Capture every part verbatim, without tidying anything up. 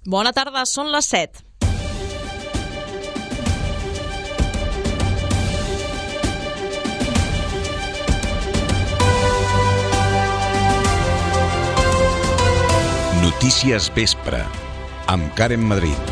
Bona tarda, són les set. Notícies Vespre, amb Karen Madrid.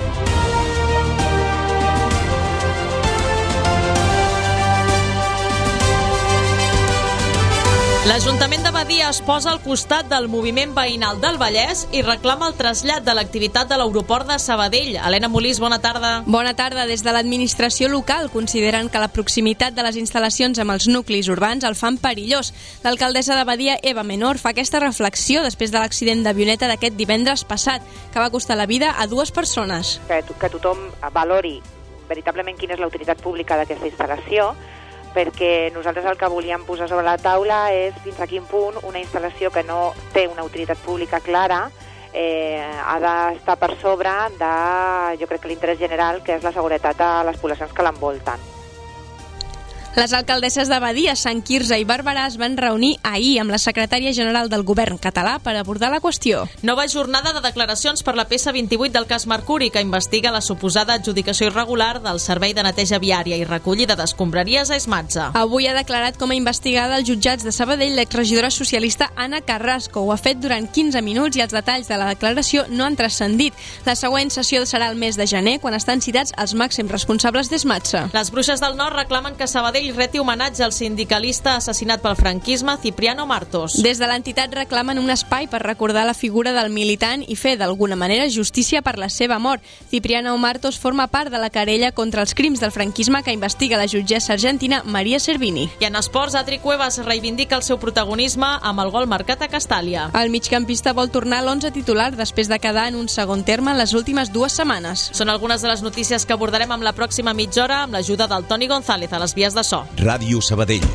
L'Ajuntament de Badia es posa al costat del moviment veïnal del Vallès i reclama el trasllat de l'activitat de l'aeroport de Sabadell. Helena Molís, bona tarda. Bona tarda. Des de l'administració local consideren que la proximitat de les instal·lacions amb els nuclis urbans el fan perillós. L'alcaldessa de Badia, Eva Menor, fa aquesta reflexió després de l'accident d'avioneta d'aquest divendres passat, que va costar la vida a dues persones. Que, que tothom valori veritablement quina és la utilitat pública d'aquesta instal·lació, perquè nosaltres el que volíem posar sobre la taula és fins a quin punt una instal·lació que no té una utilitat pública clara eh, ha d'estar per sobre de, jo crec que l'interès general, que és la seguretat de les poblacions que l'envolten. Les alcaldesses de Badia, Sant Quirze i Barberà es van reunir ahir amb la secretària general del govern català per abordar la qüestió. Nova jornada de declaracions per la peça vint-i-vuit del cas Mercuri, que investiga la suposada adjudicació irregular del servei de neteja viària i recollida d'escombraries a Esmatza. Avui ha declarat com a investigada als jutjats de Sabadell l'exregidora socialista Anna Carrasco. Ho ha fet durant quinze minuts i els detalls de la declaració no han transcendit. La següent sessió serà el mes de gener, quan estan citats els màxims responsables d'Esmatza. Les Bruixes del Nord reclamen que Sabadell reti homenatge al sindicalista assassinat pel franquisme Cipriano Martos. Des de l'entitat reclamen un espai per recordar la figura del militant i fer d'alguna manera justícia per la seva mort. Cipriano Martos forma part de la querella contra els crims del franquisme que investiga la jutgessa argentina Maria Servini. I en esports, Adri Cuevas reivindica el seu protagonisme amb el gol marcat a Castàlia. El migcampista vol tornar a l'onze titular després de quedar en un segon terme en les últimes dues setmanes. Són algunes de les notícies que abordarem amb la pròxima mitja hora amb l'ajuda del Toni González a les vies de so. Ràdio Sabadell.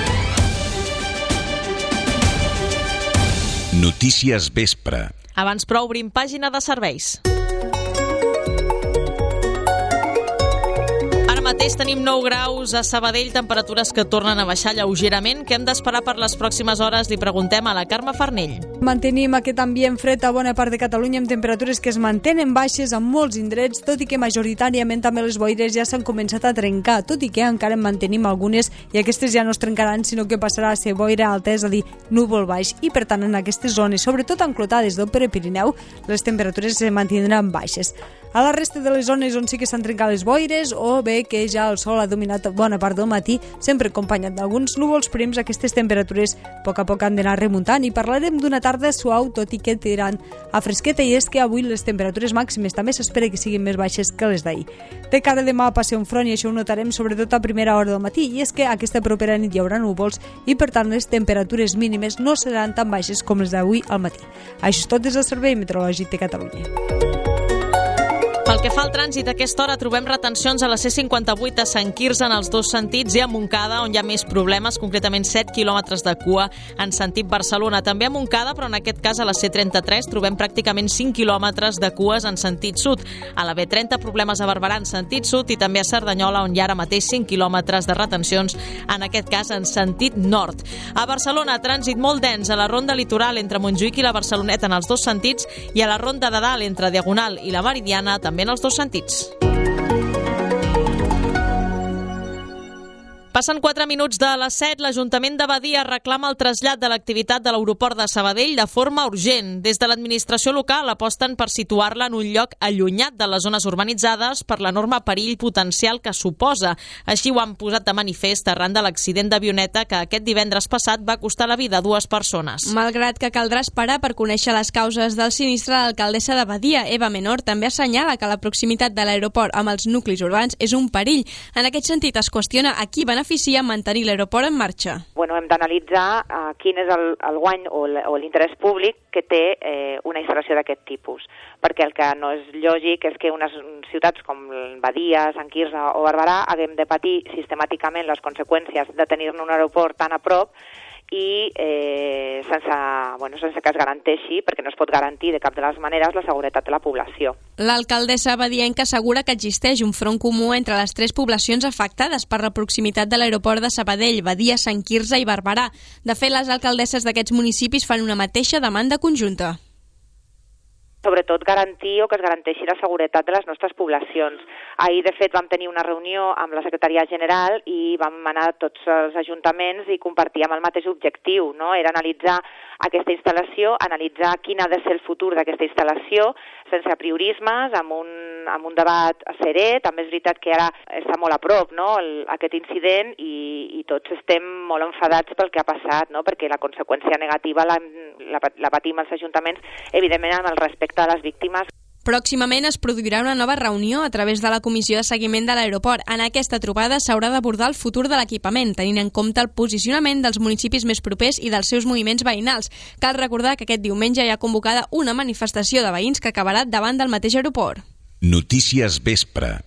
Notícies Vespre. Abans però obrim pàgina de serveis. Mateix tenim nou graus a Sabadell, temperatures que tornen a baixar lleugerament. Què hem d'esperar per les pròximes hores? Li preguntem a la Carme Farnell. Mantenim aquest ambient fred a bona part de Catalunya amb temperatures que es mantenen baixes a molts indrets, tot i que majoritàriament també les boires ja s'han començat a trencar, tot i que encara en mantenim algunes i aquestes ja no es trencaran, sinó que passarà a ser boira alta, és a dir, núvol baix, i per tant en aquestes zones, sobretot enclotades del Prepirineu, les temperatures se mantindran baixes. A la resta de les zones on sí que s'han trencat les boires o bé que ja el sol ha dominat bona part del matí, sempre acompanyat d'alguns núvols prims, aquestes temperatures a poc a poc han d'anar remuntant i parlarem d'una tarda suau, tot i que tirant a fresqueta, i és que avui les temperatures màximes també s'espera que siguin més baixes que les d'ahir. De cara a demà passa un front i això ho notarem sobretot a primera hora del matí, i és que aquesta propera nit hi haurà núvols i per tant les temperatures mínimes no seran tan baixes com les d'avui al matí. Això és tot des del Servei Meteorològic de Catalunya. Pel que fa al trànsit, a aquesta hora trobem retencions a la C cinquanta-vuit a Sant Quirze en els dos sentits i a Montcada, on hi ha més problemes, concretament set quilòmetres de cua en sentit Barcelona. També a Montcada, però en aquest cas a la C trenta-tres trobem pràcticament cinc quilòmetres de cues en sentit sud. A la B trenta problemes a Barberà en sentit sud i també a Cerdanyola, on hi ha ara mateix cinc quilòmetres de retencions, en aquest cas en sentit nord. A Barcelona, trànsit molt dens a la ronda litoral entre Montjuïc i la Barceloneta en els dos sentits i a la ronda de dalt entre Diagonal i la Meridiana també en els dos sentits. Passen quatre minuts de les set. L'Ajuntament de Badia reclama el trasllat de l'activitat de l'aeroport de Sabadell de forma urgent. Des de l'administració local aposten per situar-la en un lloc allunyat de les zones urbanitzades per l'enorme perill potencial que suposa. Així ho han posat de manifest arran de l'accident d'avioneta que aquest divendres passat va costar la vida a dues persones. Malgrat que caldrà esperar per conèixer les causes del sinistre, l'alcaldessa de Badia, Eva Menor, també assenyala que la proximitat de l'aeroport amb els nuclis urbans és un perill. En aquest sentit, es qüestiona a qui beneficia mantenir l'aeroport en marxa. Bueno, hem d'analitzar uh, quin és el, el guany o l'interès públic que té eh, una instal·lació d'aquest tipus, perquè el que no és lògic és que unes ciutats com Badia, Sant Quirze o Barberà haguem de patir sistemàticament les conseqüències de tenir-ne un aeroport tan a prop i eh, sense, bueno, sense que es garanteixi, perquè no es pot garantir de cap de les maneres la seguretat de la població. L'alcaldessa badienca assegura que existeix un front comú entre les tres poblacions afectades per la proximitat de l'aeroport de Sabadell, Badia, Sant Quirze i Barberà. De fet, les alcaldesses d'aquests municipis fan una mateixa demanda conjunta. sobretot garantir o que es garanteixi la seguretat de les nostres poblacions. Ahir, de fet, vam tenir una reunió amb la Secretaria General i vam anar a tots els ajuntaments i compartíem el mateix objectiu, no? Era analitzar aquesta instal·lació, analitzar quin ha de ser el futur d'aquesta instal·lació, sense apriorismes, amb un, amb un debat serè. També és veritat que ara està molt a prop, no?, el, aquest incident i, i tots estem molt enfadats pel que ha passat, no?, perquè la conseqüència negativa la, la, la patim els ajuntaments, evidentment amb el respecte a les víctimes. Pròximament es produirà una nova reunió a través de la Comissió de Seguiment de l'Aeroport. En aquesta trobada s'haurà d'abordar el futur de l'equipament, tenint en compte el posicionament dels municipis més propers i dels seus moviments veïnals. Cal recordar que aquest diumenge hi ha convocada una manifestació de veïns que acabarà davant del mateix aeroport. Notícies Vespre.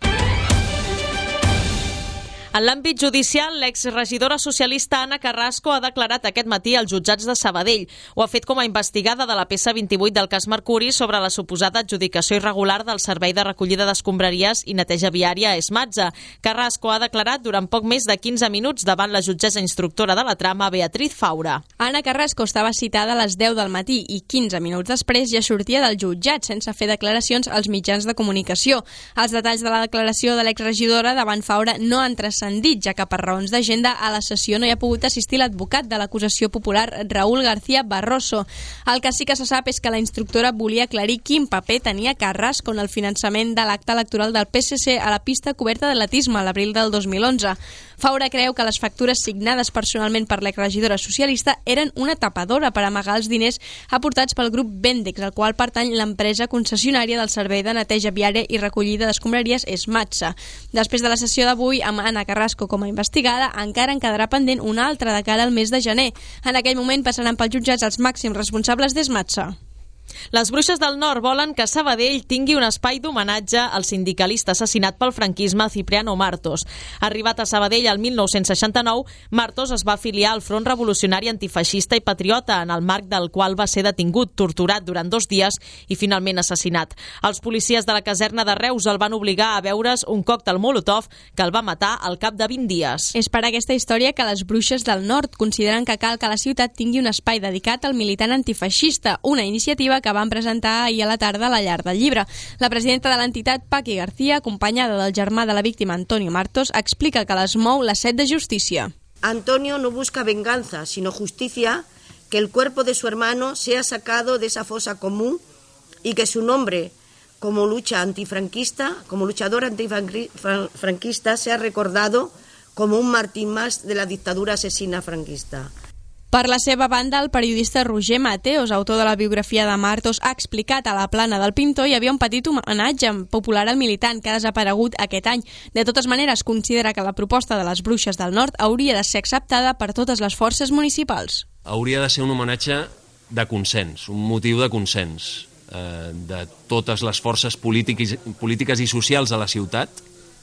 En l'àmbit judicial, l'exregidora socialista Anna Carrasco ha declarat aquest matí als jutjats de Sabadell. Ho ha fet com a investigada de la peça vint-i-vuit del cas Mercuri sobre la suposada adjudicació irregular del servei de recollida d'escombraries i neteja viària a Esmatza. Carrasco ha declarat durant poc més de quinze minuts davant la jutgessa instructora de la trama, Beatriz Faura. Anna Carrasco estava citada a les deu del matí i quinze minuts després ja sortia del jutjat sense fer declaracions als mitjans de comunicació. Els detalls de la declaració de l'exregidora davant Faura no han transcendit, ja que per raons d'agenda a la sessió no hi ha pogut assistir l'advocat de l'acusació popular Raúl García Barroso. El que sí que se sap és que la instructora volia aclarir quin paper tenia Carrasco en el finançament de l'acte electoral del P S C a la pista coberta d'atletisme a l'abril del dos mil onze. Faura creu que les factures signades personalment per l'exregidora socialista eren una tapadora per amagar els diners aportats pel grup Vendex, al qual pertany l'empresa concessionària del servei de neteja viària i recollida d'escombraries Esmatza. Després de la sessió d'avui, amb Anna Carrasco com a investigada, encara en quedarà pendent una altra de cara al mes de gener. En aquell moment passaran pels jutjats els màxims responsables d'Esmatza. Les Bruixes del Nord volen que Sabadell tingui un espai d'homenatge al sindicalista assassinat pel franquisme Cipriano Martos. Arribat a Sabadell el mil nou-cents seixanta-nou, Martos es va afiliar al Front Revolucionari Antifeixista i Patriota, en el marc del qual va ser detingut, torturat durant dos dies i finalment assassinat. Els policies de la caserna de Reus el van obligar a beure's un còctel Molotov que el va matar al cap de vint dies. És per aquesta història que les Bruixes del Nord consideren que cal que la ciutat tingui un espai dedicat al militant antifeixista, una iniciativa que van presentar ahir a la tarda a la Llar del Llibre. La presidenta de l'entitat, Paqui García, acompanyada del germà de la víctima, Antonio Martos, explica que les mou la set de justícia. Antonio no busca venganza, sino justicia, que el cuerpo de su hermano sea sacado de esa fosa común y que su nombre como lucha antifranquista, como luchador antifranquista, sea recordado como un martín más de la dictadura asesina franquista. Per la seva banda, el periodista Roger Mateos, autor de la biografia de Martos, ha explicat a la plana del pintor hi havia un petit homenatge popular al militant que ha desaparegut aquest any. De totes maneres, considera que la proposta de les Bruixes del Nord hauria de ser acceptada per totes les forces municipals. Hauria de ser un homenatge de consens, un motiu de consens eh, de totes les forces polítiques, polítiques i socials de la ciutat,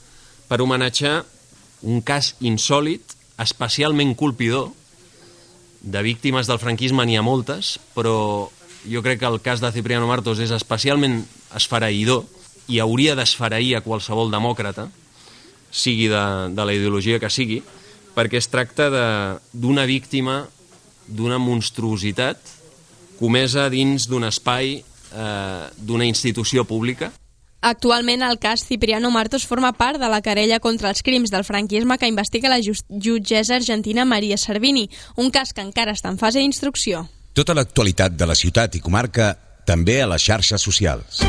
per homenatjar un cas insòlit, especialment colpidor. De víctimes del franquisme n'hi ha moltes, però jo crec que el cas de Cipriano Martos és especialment esfereïdor i hauria d'esfereir a qualsevol demòcrata, sigui de, de la ideologia que sigui, perquè es tracta d'una víctima d'una monstruositat comesa dins d'un espai eh, d'una institució pública. Actualment, el cas Cipriano Martos forma part de la querella contra els crims del franquisme que investiga la jutgessa argentina Maria Servini, un cas que encara està en fase d'instrucció. Tota l'actualitat de la ciutat i comarca també a les xarxes socials.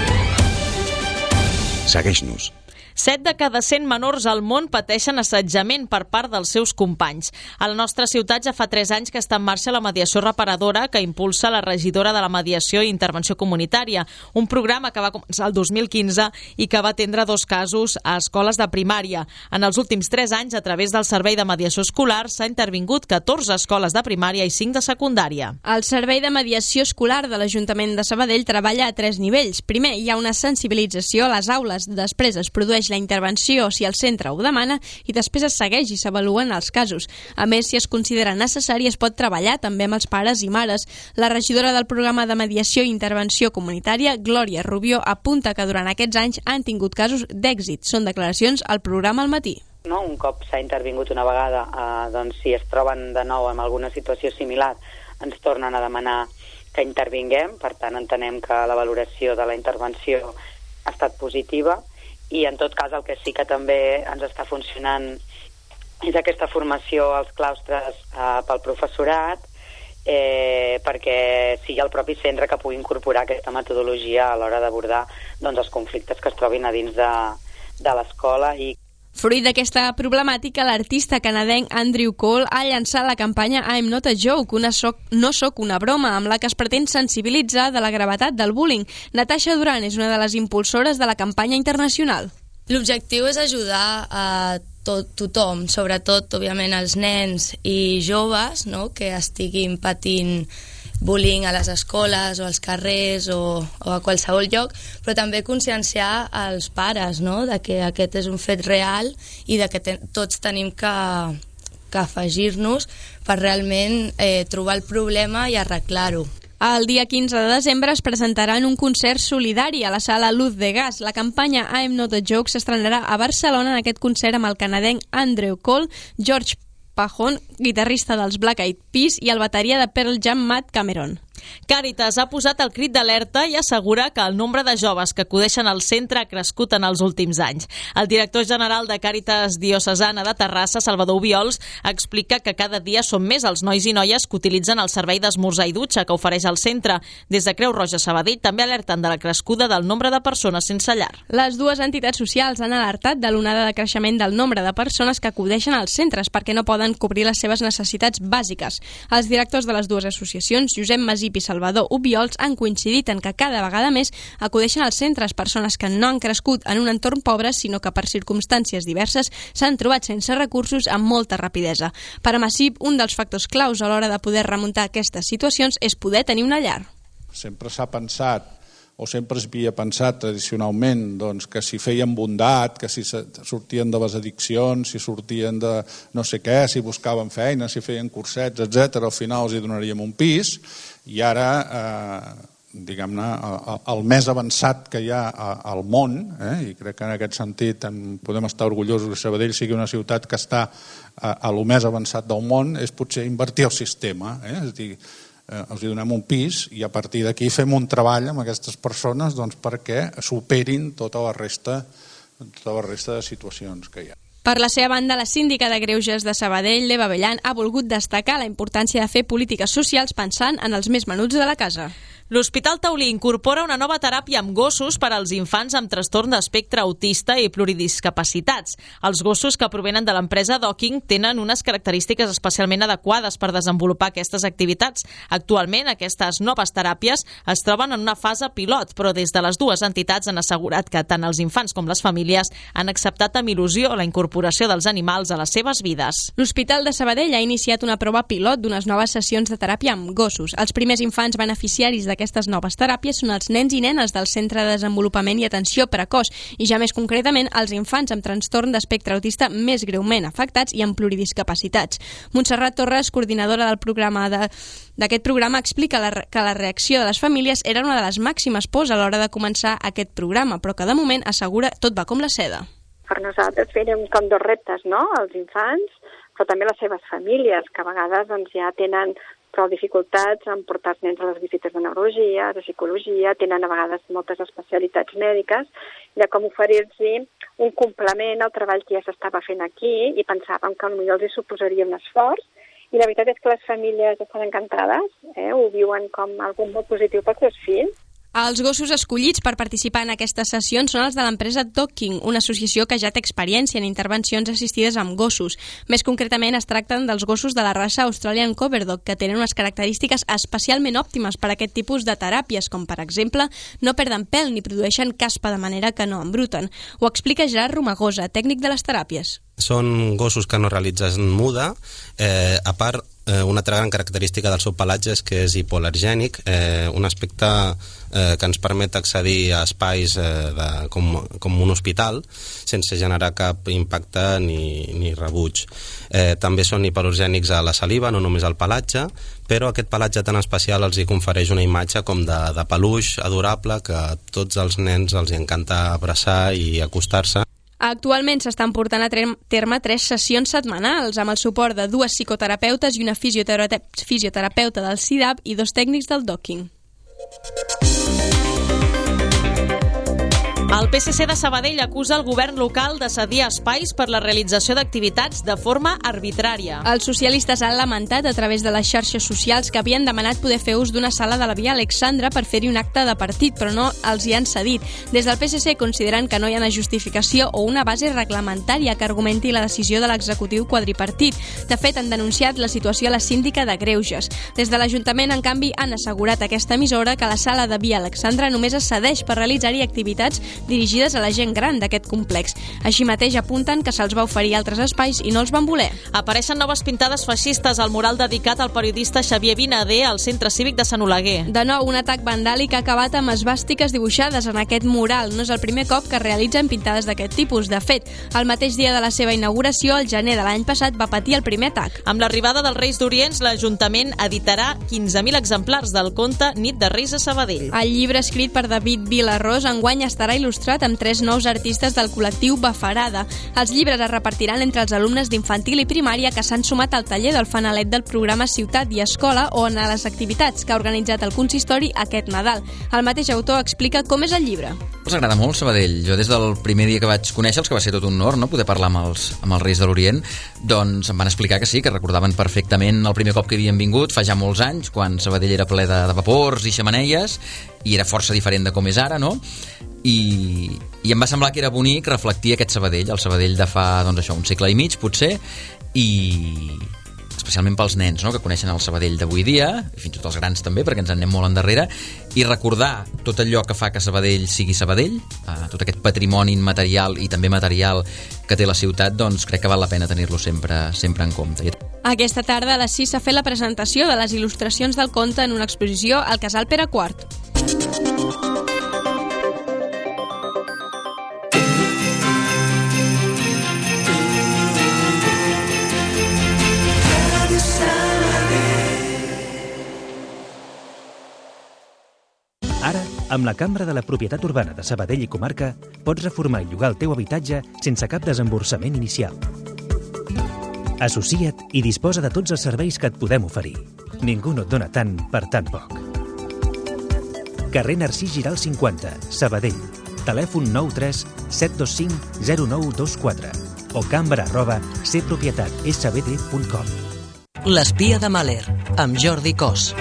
Segueix-nos. Set de cada cent menors al món pateixen assetjament per part dels seus companys. A la nostra ciutat ja fa tres anys que està en marxa la mediació reparadora que impulsa la regidora de la Mediació i Intervenció Comunitària, un programa que va començar el dos mil quinze i que va atendre dos casos a escoles de primària. En els últims tres anys, a través del Servei de Mediació Escolar, s'ha intervingut catorze escoles de primària i cinc de secundària. El Servei de Mediació Escolar de l'Ajuntament de Sabadell treballa a tres nivells. Primer, hi ha una sensibilització a les aules, després es produeix la intervenció si el centre ho demana i després es segueix i s'avaluen els casos. A més, si es considera necessari, es pot treballar també amb els pares i mares. La regidora del programa de mediació i intervenció comunitària, Glòria Rubió, apunta que durant aquests anys han tingut casos d'èxit. Són declaracions al programa al matí. No? Un cop s'ha intervingut una vegada, eh, doncs si es troben de nou en alguna situació similar, ens tornen a demanar que intervinguem, per tant entenem que la valoració de la intervenció ha estat positiva i en tot cas el que sí que també ens està funcionant és aquesta formació als claustres eh, pel professorat eh, perquè sigui el propi centre que pugui incorporar aquesta metodologia a l'hora d'abordar doncs, els conflictes que es trobin a dins de, de l'escola. I Fruit d'aquesta problemàtica, l'artista canadenc Andrew Cole ha llançat la campanya I'm Not a Joke, una soc, no soc una broma, amb la que es pretén sensibilitzar de la gravetat del bullying. Natasha Duran és una de les impulsores de la campanya internacional. L'objectiu és ajudar a tot, tothom, sobretot, òbviament, els nens i joves, no?, que estiguin patint bullying a les escoles o als carrers o, o a qualsevol lloc, però també conscienciar els pares, no?, de que aquest és un fet real i de que te, tots tenim que, que afegir-nos per realment eh, trobar el problema i arreglar-ho. El dia quinze de desembre es presentarà en un concert solidari a la sala Luz de Gas. La campanya I'm Not a Joke s'estrenarà a Barcelona en aquest concert amb el canadenc Andrew Cole, George Pajón, guitarrista dels Black Eyed Peas, i el bateria de Pearl Jam, Matt Cameron. Càritas ha posat el crit d'alerta i assegura que el nombre de joves que acudeixen al centre ha crescut en els últims anys. El director general de Càritas Diocesana de Terrassa, Salvador Obiols, explica que cada dia són més els nois i noies que utilitzen el servei d'esmorzar i dutxa que ofereix el centre. Des de Creu Roja Sabadell també alerten de la crescuda del nombre de persones sense llar. Les dues entitats socials han alertat de l'onada de creixement del nombre de persones que acudeixen als centres perquè no poden cobrir les seves necessitats bàsiques. Els directors de les dues associacions, Josep Masip i Salvador Obiols, han coincidit en que cada vegada més acudeixen als centres persones que no han crescut en un entorn pobre, sinó que per circumstàncies diverses s'han trobat sense recursos amb molta rapidesa. Per a Masip, un dels factors claus a l'hora de poder remuntar aquestes situacions és poder tenir una llar. Sempre s'ha pensat o sempre es havia pensat tradicionalment doncs, que si feien bondat, que si sortien de les addiccions, si sortien de no sé què, si buscaven feina, si feien cursets, etcètera, al final els hi donaríem un pis, i ara, eh, diguem-ne, el més avançat que hi ha al món, eh, i crec que en aquest sentit podem estar orgullosos que Sabadell sigui una ciutat que està a lo més avançat del món, és potser invertir el sistema, eh, és a dir, els donem un pis i a partir d'aquí fem un treball amb aquestes persones doncs, perquè superin tota la resta, tota la resta de situacions que hi ha. Per la seva banda, la síndica de Greuges de Sabadell, l'Eva Bellan, ha volgut destacar la importància de fer polítiques socials pensant en els més menuts de la casa. L'Hospital Taulí incorpora una nova teràpia amb gossos per als infants amb trastorn d'espectre autista i pluridiscapacitats. Els gossos que provenen de l'empresa Docking tenen unes característiques especialment adequades per desenvolupar aquestes activitats. Actualment, aquestes noves teràpies es troben en una fase pilot, però des de les dues entitats han assegurat que tant els infants com les famílies han acceptat amb il·lusió la incorporació dels animals a les seves vides. L'Hospital de Sabadell ha iniciat una prova pilot d'unes noves sessions de teràpia amb gossos. Els primers infants beneficiaris d'aquestes Aquestes noves teràpies són els nens i nenes del Centre de Desenvolupament i Atenció Precoç i ja més concretament els infants amb trastorn d'espectre autista més greument afectats i amb pluridiscapacitats. Montserrat Torres, coordinadora del programa de, d'aquest programa, explica la, que la reacció de les famílies era una de les màximes pors a l'hora de començar aquest programa, però que de moment assegura tot va com la seda. Per nosaltres fèiem com dos reptes, no?, els infants, però també les seves famílies, que a vegades doncs, ja tenen prou dificultats en portar els nens a les visites de neurologia, de psicologia, tenen a vegades moltes especialitats mèdiques, de com oferir-los un complement al treball que ja s'estava fent aquí i pensàvem que potser els suposaria un esforç i la veritat és que les famílies estan encantades, eh? Ho viuen com algo molt positiu pels seus fills. Els gossos escollits per participar en aquestes sessions són els de l'empresa Docking, una associació que ja té experiència en intervencions assistides amb gossos. Més concretament es tracten dels gossos de la raça Australian Coverdog, que tenen unes característiques especialment òptimes per a aquest tipus de teràpies, com per exemple no perden pèl ni produeixen caspa de manera que no embruten. Ho explica Gerard Romagosa, tècnic de les teràpies. Són gossos que no realitzen muda, eh, a part eh, una altra gran característica del seu pelatge és que és hipoal·lergènic, eh, un aspecte eh, que ens permet accedir a espais eh, de, com, com un hospital sense generar cap impacte ni, ni rebuig. Eh, també són hipoal·lergènics a la saliva, no només al pelatge, però aquest pelatge tan especial els hi confereix una imatge com de, de peluix adorable que a tots els nens els encanta abraçar i acostar-se. Actualment s'estan portant a terme tres sessions setmanals amb el suport de dues psicoterapeutes i una fisioterape- fisioterapeuta del C I D A P i dos tècnics del Docking. El P S C de Sabadell acusa el govern local de cedir espais per la realització d'activitats de forma arbitrària. Els socialistes han lamentat a través de les xarxes socials que havien demanat poder fer ús d'una sala de la Via Alexandra per fer-hi un acte de partit, però no els hi han cedit. Des del P S C consideren que no hi ha una justificació o una base reglamentària que argumenti la decisió de l'executiu quadripartit. De fet, han denunciat la situació a la síndica de Greuges. Des de l'Ajuntament, en canvi, han assegurat a aquesta emissora que la sala de Via Alexandra només es cedeix per realitzar-hi activitats dirigides a la gent gran d'aquest complex. Així mateix apunten que se'ls va oferir altres espais i no els van voler. Apareixen noves pintades feixistes al mural dedicat al periodista Xavier Vinader al Centre Cívic de Sant Oleguer. De nou, un atac vandàlic ha acabat amb esvàstiques dibuixades en aquest mural. No és el primer cop que realitzen pintades d'aquest tipus. De fet, el mateix dia de la seva inauguració, el gener de l'any passat, va patir el primer atac. Amb l'arribada dels Reis d'Orients, l'Ajuntament editarà quinze mil exemplars del conte Nit de Reis a Sabadell. El llibre escrit per David Vilarrós enguany estarà il·lustrat amb tres nous artistes del col·lectiu Bafarada. Els llibres es repartiran entre els alumnes d'infantil i primària que s'han sumat al taller del fanalet del programa Ciutat i Escola o en les activitats que ha organitzat el consistori aquest Nadal. El mateix autor explica com és el llibre. Els agrada molt Sabadell. Jo des del primer dia que vaig conèixer-los, que va ser tot un honor, no?, poder parlar amb els, amb els Reis de l'Orient, doncs em van explicar que sí, que recordaven perfectament el primer cop que havien vingut, fa ja molts anys, quan Sabadell era ple de, de vapors i xemeneies, i era força diferent de com és ara, no? I, i em va semblar que era bonic reflectir aquest Sabadell, el Sabadell de fa, doncs això, un segle i mig, potser, i especialment pels nens, no?, que coneixen el Sabadell d'avui dia, i fins i tot els grans també, perquè ens en anem molt endarrere, i recordar tot allò que fa que Sabadell sigui Sabadell, eh, tot aquest patrimoni immaterial i també material que té la ciutat, doncs crec que val la pena tenir-lo sempre, sempre en compte. Aquesta tarda a les sis s'ha fet la presentació de les il·lustracions del conte en una exposició al Casal Pere quart. Ara, amb la Cambra de la Propietat Urbana de Sabadell i Comarca, pots reformar i llogar el teu habitatge sense cap desemborsament inicial. Associa't i disposa de tots els serveis que et podem oferir. Ningú no et dona tant per tan poc. Carrer Narcís Giral cinquanta, Sabadell. Telèfon nou tres set dos cinc zero nou dos quatre o cambra arroba cpropietat.sbd punt com. L'espia de Mahler, amb Jordi Cos.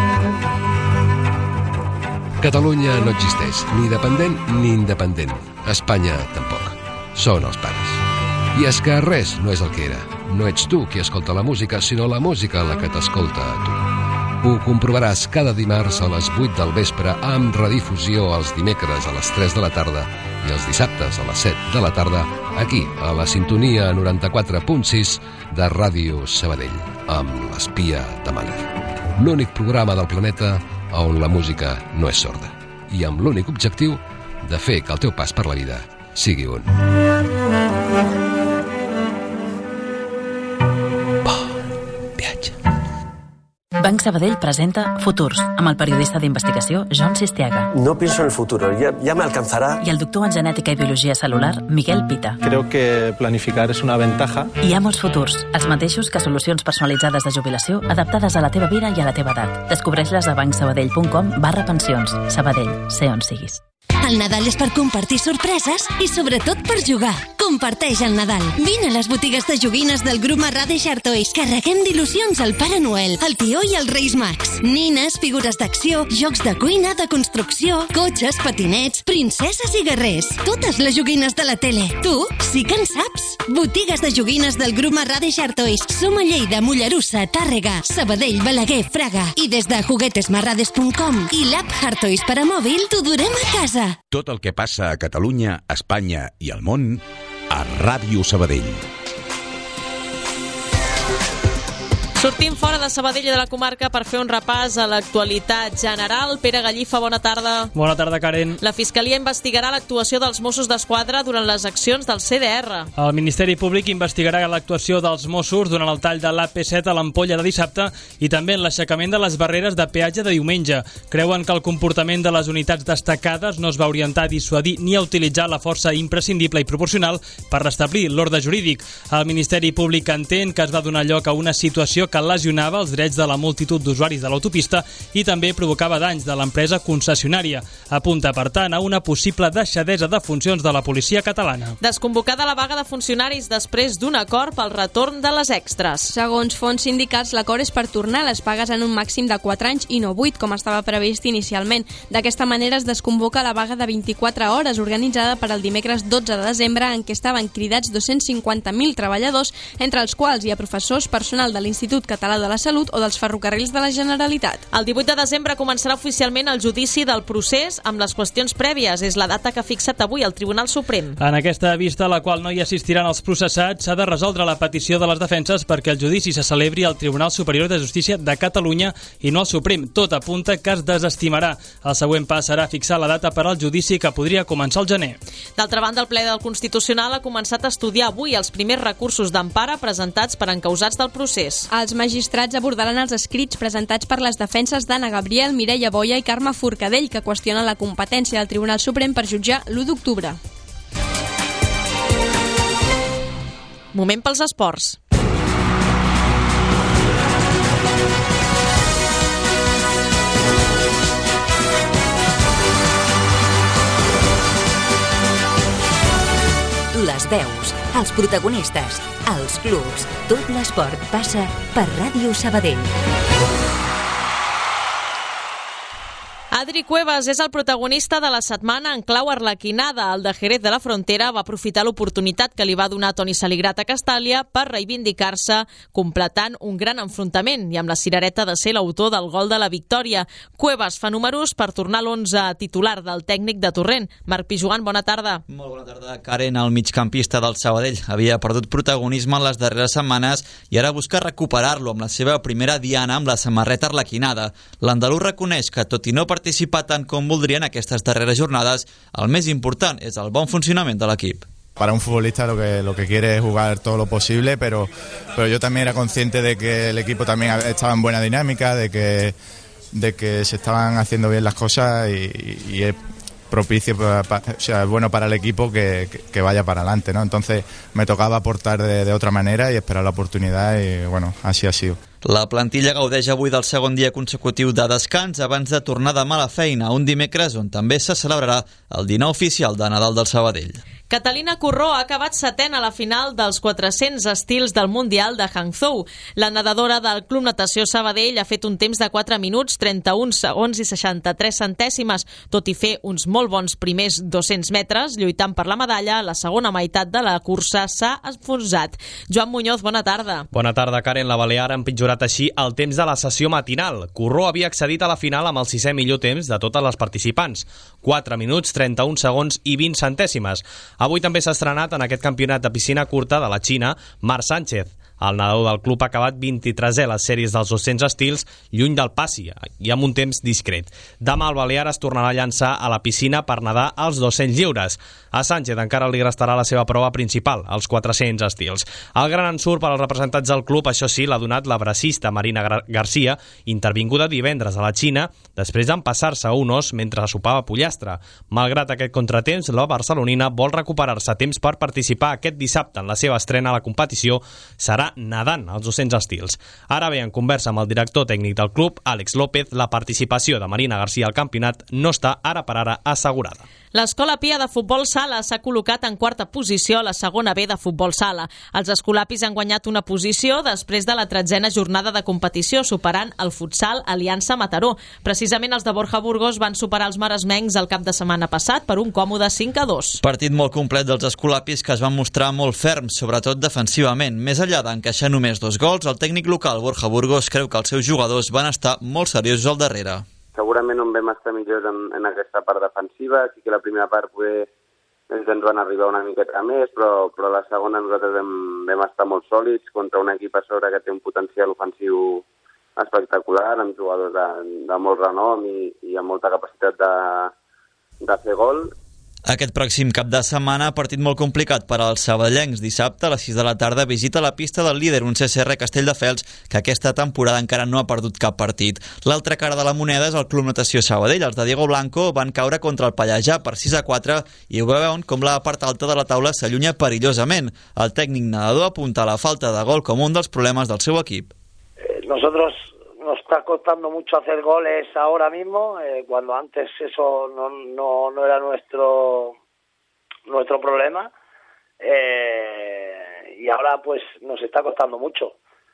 Catalunya no existeix, ni dependent ni independent. Espanya tampoc. Són els pares. I és que res no és el que era. No ets tu qui escolta la música, sinó la música la que t'escolta a tu. Ho comprovaràs cada dimarts a les vuit del vespre amb redifusió els dimecres a les tres de la tarda i els dissabtes a les set de la tarda aquí, a la sintonia noranta-quatre punt sis de Ràdio Sabadell, amb l'espia de Mahler. L'únic programa del planeta on la música no és sorda i amb l'únic objectiu de fer que el teu pas per la vida sigui un bon viatge. Banc Sabadell presenta Futurs, amb el periodista d'investigació John Sistiaga. No pienso en el futuro, ya, ya me alcanzará. I el doctor en genètica i biologia celular, Miguel Pita. Creo que planificar és una ventaja. Hi ha molts futurs, els mateixos que solucions personalitzades de jubilació adaptades a la teva vida i a la teva edat. Descobreix-les a bancsabadell punt com barra pensions. Sabadell, sé on siguis. El Nadal és per compartir sorpreses i sobretot per jugar. Comparteix el Nadal. Vine a les botigues de joguines del grup Marrà de Chartois. Carreguem d'il·lusions al Pare Noel, el Tió i els Reis Mags. Nines, figures d'acció, jocs de cuina, de construcció, cotxes, patinets, princeses i guerrers. Totes les joguines de la tele. Tu sí que en saps. Botigues de joguines del grup Marrà de Chartois. Som a Lleida, Mollerussa, Tàrrega, Sabadell, Balaguer, Fraga. I des de juguetes marrades punt com i l'app Hartois per a mòbil t'ho durem a casa. Tot el que passa a Catalunya, Espanya i al món a Ràdio Sabadell. Sortim fora de Sabadell i de la comarca per fer un repàs a l'actualitat general. Pere Gallifa, bona tarda. Bona tarda, Karen. La Fiscalia investigarà l'actuació dels Mossos d'Esquadra durant les accions del C D R. El Ministeri Públic investigarà l'actuació dels Mossos durant el tall de l'A P set a l'Ampolla de dissabte i també en l'aixecament de les barreres de peatge de diumenge. Creuen que el comportament de les unitats destacades no es va orientar a dissuadir ni a utilitzar la força imprescindible i proporcional per restablir l'ordre jurídic. El Ministeri Públic entén que es va donar lloc a una situació que lesionava els drets de la multitud d'usuaris de l'autopista i també provocava danys de l'empresa concessionària. Apunta, per tant, a una possible deixadesa de funcions de la policia catalana. Desconvocada la vaga de funcionaris després d'un acord pel retorn de les extres. Segons fonts sindicals, l'acord és per tornar les pagues en un màxim de quatre anys i no vuit, com estava previst inicialment. D'aquesta manera es desconvoca la vaga de vint-i-quatre hores organitzada per al dimecres dotze de desembre, en què estaven cridats dos-cents cinquanta mil treballadors, entre els quals hi ha professors, personal de l'Institut Català de la Salut o dels ferrocarrils de la Generalitat. El divuit de desembre començarà oficialment el judici del procés amb les qüestions prèvies. És la data que ha fixat avui el Tribunal Suprem. En aquesta vista, a la qual no hi assistiran els processats, s'ha de resoldre la petició de les defenses perquè el judici se celebri al Tribunal Superior de Justícia de Catalunya i no al Suprem. Tot apunta que es desestimarà. El següent pas serà fixar la data per al judici, que podria començar al gener. D'altra banda, el ple del Constitucional ha començat a estudiar avui els primers recursos d'empara presentats per encausats del procés. Els magistrats abordaran els escrits presentats per les defenses d'Anna Gabriel, Mireia Boia i Carme Forcadell, que qüestionen la competència del Tribunal Suprem per jutjar l'u d'octubre. Moment pels esports. Les veus, els protagonistes, els clubs, tot l'esport passa per Ràdio Sabadell. Adri Cuevas és el protagonista de la setmana en clau arlequinada. El de Jerez de la Frontera va aprofitar l'oportunitat que li va donar Toni Saligrat a Castàlia per reivindicar-se, completant un gran enfrontament i amb la cirereta de ser l'autor del gol de la victòria. Cuevas fa números per tornar a l'onze titular del tècnic de Torrent. Marc Pijuan, bona tarda. Molt bona tarda. Karen, el migcampista del Sabadell, havia perdut protagonisme en les darreres setmanes i ara busca recuperar-lo amb la seva primera diana amb la samarreta arlequinada. L'andalús reconeix que, tot i no participar tant com voldrien aquestes darreres jornades, el més important és el bon funcionament de l'equip. Para un futbolista lo que, lo que quiere es jugar todo lo posible, pero, pero yo también era consciente de que el equipo también estaba en buena dinámica, de que, de que se estaban haciendo bien las cosas y, y es propicio, para, para, o sea, es bueno para el equipo que, que, que vaya para adelante, ¿no? Entonces me tocaba aportar de, de otra manera y esperar la oportunidad y bueno, así ha sido. La plantilla gaudeix avui del segon dia consecutiu de descans abans de tornar demà a la feina, un dimecres on també se celebrarà el dinar oficial de Nadal del Sabadell. Catalina Corró ha acabat setena a la final dels quatre-cents estils del Mundial de Hangzhou. La nedadora del Club Natació Sabadell ha fet un temps de quatre minuts, trenta-un segons i seixanta-tres centèsimes. Tot i fer uns molt bons primers dos-cents metres, lluitant per la medalla, la segona meitat de la cursa s'ha enfonsat. Joan Muñoz, bona tarda. Bona tarda, Karen. La Balear ha empitjorat així el temps de la sessió matinal. Corró havia accedit a la final amb el sisè millor temps de totes les participants. quatre minuts, trenta-un segons i vint centèsimes. Avui també s'ha estrenat en aquest campionat de piscina curta de la Xina Marc Sánchez. El nedador del club ha acabat vint-i-tresè a les sèries dels dos-cents estils, lluny del passi i amb un temps discret. Demà el Balear es tornarà a llançar a la piscina per nedar als dos-cents lliures. A Sánchez encara li restarà la seva prova principal, els quatre-cents estils. El gran ensurt per als representats del club, això sí, l'ha donat la bracista Marina Garcia, intervinguda divendres a la Xina, després d'empassar-se un os mentre sopava pollastre. Malgrat aquest contratemps, la barcelonina vol recuperar-se a temps per participar aquest dissabte en la seva estrena a la competició. Serà nedant als dos-cents estils. Ara bé, en conversa amb el director tècnic del club, Àlex López, la participació de Marina Garcia al campionat no està ara per ara assegurada. L'Escola Pia de Futbol Sala s'ha col·locat en quarta posició a la segona B de Futbol Sala. Els escolapis han guanyat una posició després de la tretzena jornada de competició, superant el futsal Aliança Mataró. Precisament els de Borja Burgos van superar els maresmencs el cap de setmana passat per un còmode cinc a dos. Partit molt complet dels escolapis que es van mostrar molt ferms, sobretot defensivament. Més enllà d'encaixar només dos gols, el tècnic local Borja Burgos creu que els seus jugadors van estar molt seriosos al darrere. Segurament on vam estar millors en, en aquesta part defensiva, sí que la primera part poder ells ens van arribar una miqueta més, però, però la segona nosaltres vam, vam estar molt sòlids contra un equip a sobre que té un potencial ofensiu espectacular, amb jugadors de, de molt renom i, i amb molta capacitat de, de fer gol. Aquest pròxim cap de setmana, partit molt complicat per als sabadellencs. Dissabte, a les sis de la tarda, visita la pista del líder, un C C R Castelldefels, que aquesta temporada encara no ha perdut cap partit. L'altra cara de la moneda és el Club Natació Sabadell. Els de Diego Blanco van caure contra el Pallejà per sis a quatre i ho veuen com la part alta de la taula s'allunya perillosament. El tècnic nedador apunta a la falta de gol com un dels problemes del seu equip. Eh, nosotros nos está costando mucho hacer goles ahora mismo, eh, cuando antes eso no, no, no era nuestro nuestro problema, eh, y ahora pues nos está costando mucho.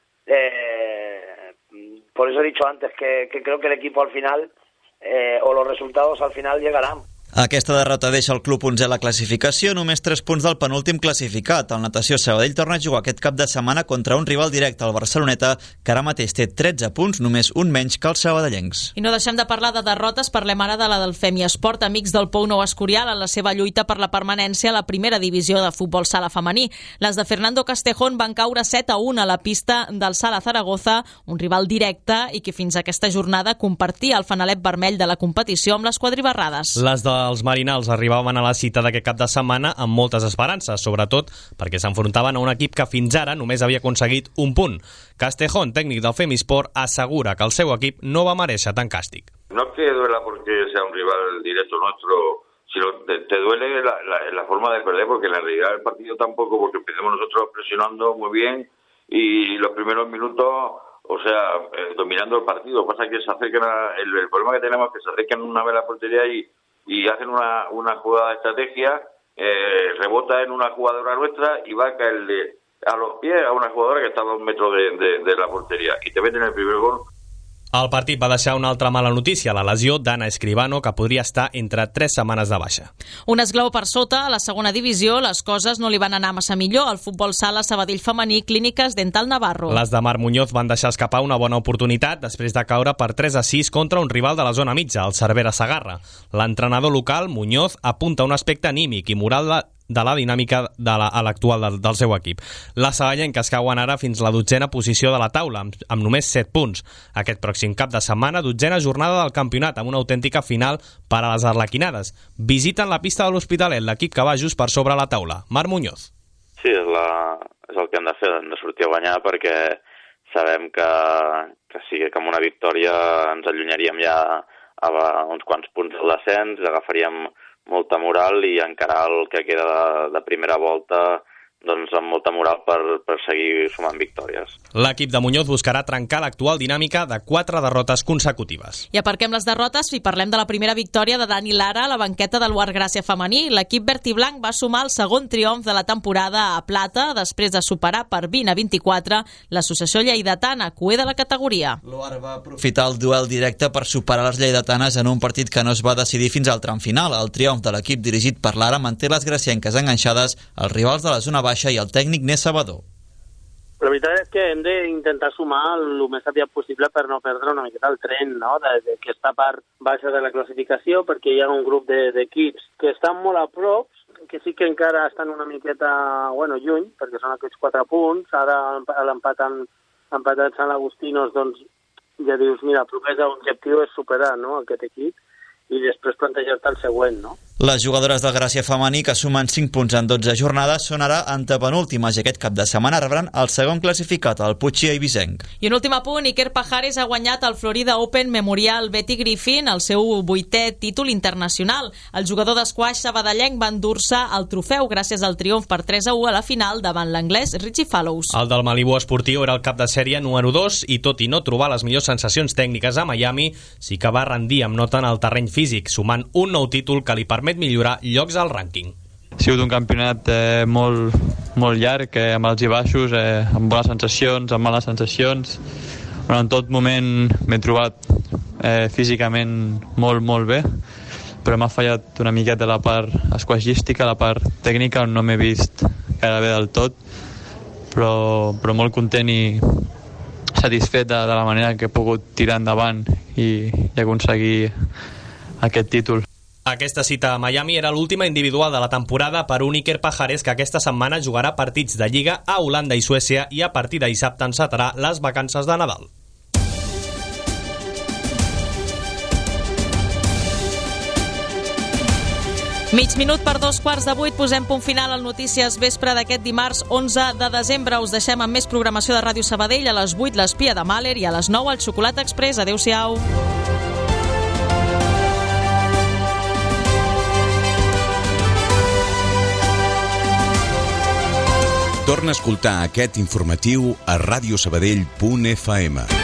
Eh, por eso he dicho antes que, que creo que el equipo al final, eh, o los resultados al final llegarán. Aquesta derrota deixa el club onzè a la classificació, només tres punts del penúltim classificat. El Natació Sabadell torna a jugar aquest cap de setmana contra un rival directe, el Barceloneta, que ara mateix té tretze punts, només un menys que els sabadellencs. I no deixem de parlar de derrotes, parlem ara de la del Femi Esport, amics del Pou Nou Escorial, en la seva lluita per la permanència a la primera divisió de futbol sala femení. Les de Fernando Castejón van caure set a u a la pista del Sala Zaragoza, un rival directe i que fins a aquesta jornada compartia el fanalet vermell de la competició amb les quadribarrades. Les de els marinals arribaven a la cita d'aquest cap de setmana amb moltes esperances, sobretot perquè s'enfrontaven a un equip que fins ara només havia aconseguit un punt. Castejón, tècnic del Femisport, assegura que el seu equip no va mereixer tan càstig. No es que duela porque sea un rival directo nuestro, sino te, te duele la, la, la forma de perder, porque en la realidad el partido tampoco, porque empecemos nosotros presionando muy bien y los primeros minutos, o sea, eh, dominando el partido. Pasa que se acercan a, el, el problema que tenemos es que se acercan una vez a la portería y y hacen una, una jugada de estrategia, eh, rebota en una jugadora nuestra y va a caerle a los pies a una jugadora que está a dos metros de, de, de la portería y te meten el primer gol. El partit va deixar una altra mala notícia, la lesió d'Anna Escribano, que podria estar entre tres setmanes de baixa. Un esglaó per sota, a la segona divisió, les coses no li van anar massa millor. Al futbol sala Sabadell femení, Clíniques Dental Navarro. Les de Mar Muñoz van deixar escapar una bona oportunitat després de caure per tres a sis contra un rival de la zona mitja, el Cervera Segarra. L'entrenador local, Muñoz, apunta un aspecte anímic i moral de de la dinàmica de la, a l'actual del, del seu equip. Les saballenques cauen ara fins la dotzena posició de la taula, amb, amb només set punts. Aquest pròxim cap de setmana, dotzena jornada del campionat, amb una autèntica final per a les arlequinades. Visiten la pista de l'Hospitalet, l'equip que va just per sobre la taula. Mar Muñoz. Sí, és, la, és el que hem de fer, hem de sortir a guanyar, perquè sabem que, que sí, que amb una victòria ens allunyaríem ja a, a uns quants punts del descens, agafaríem molta moral i encarar el que queda de, de primera volta doncs amb molta moral per, per seguir sumant victòries. L'equip de Muñoz buscarà trencar l'actual dinàmica de quatre derrotes consecutives. I aparquem les derrotes i parlem de la primera victòria de Dani Lara a la banqueta del Guard Gràcia femení. L'equip verd i blanc va sumar el segon triomf de la temporada a plata després de superar per vint a vint-i-quatre l'associació lleidatana, cué de la categoria. L'Uar va aprofitar el duel directe per superar les lleidatanes en un partit que no es va decidir fins al tram final. El triomf de l'equip dirigit per Lara manté les gracienques enganxades als rivals de la zona baixa i el tècnic Nés Sabador. La veritat és que hem d'intentar sumar el més aviat possible per no perdre una miqueta el tren, no?, d'aquesta part baixa de la classificació, perquè hi ha un grup d'equips que estan molt a prop, que sí que encara estan una miqueta, bueno, lluny, perquè són aquests quatre punts. Ara l'empat empatat Sant Agustinos, doncs ja dius, mira, el proper objectiu és superar, no?, aquest equip i després plantejar-te el següent, no? Les jugadores del Gràcia femení, que sumen cinc punts en dotze jornades, són ara antepenúltimes i aquest cap de setmana rebran el segon classificat, el Puig i Eivissenc. I un últim apunt, Iker Pajares ha guanyat el Florida Open Memorial Betty Griffin, el seu vuitè títol internacional. El jugador d'esquaix sabadellenc va endur-se el trofeu gràcies al triomf per tres a u a la final davant l'anglès Richie Fallows. El del Malibu Esportiu era el cap de sèrie número dos i tot i no trobar les millors sensacions tècniques a Miami, sí que va rendir amb nota en el terreny físic, sumant un nou títol que li permet millorar llocs al rànquing. Ha sigut un campionat eh, molt, molt llarg, eh, amb alts i baixos, eh, amb bones sensacions, amb males sensacions. Bueno, en tot moment m'he trobat eh, físicament molt, molt bé, però m'ha fallat una miqueta la part esquaixística, la part tècnica, on no m'he vist gairebé del tot, però, però molt content i satisfet de, de la manera que he pogut tirar endavant i, i aconseguir aquest títol. Aquesta cita a Miami era l'última individual de la temporada per un Iker Pajares, que aquesta setmana jugarà partits de Lliga a Holanda i Suècia i a partir de dissabte encetarà les vacances de Nadal. Mig minut per dos quarts de vuit, posem punt final al Notícies Vespre d'aquest dimarts onze de desembre. Us deixem amb més programació de Ràdio Sabadell. A les vuit l'Espia de Mahler i a les nou el Xocolata Express. Adéu-siau. Torna a escoltar aquest informatiu a radiosabadell punt f m.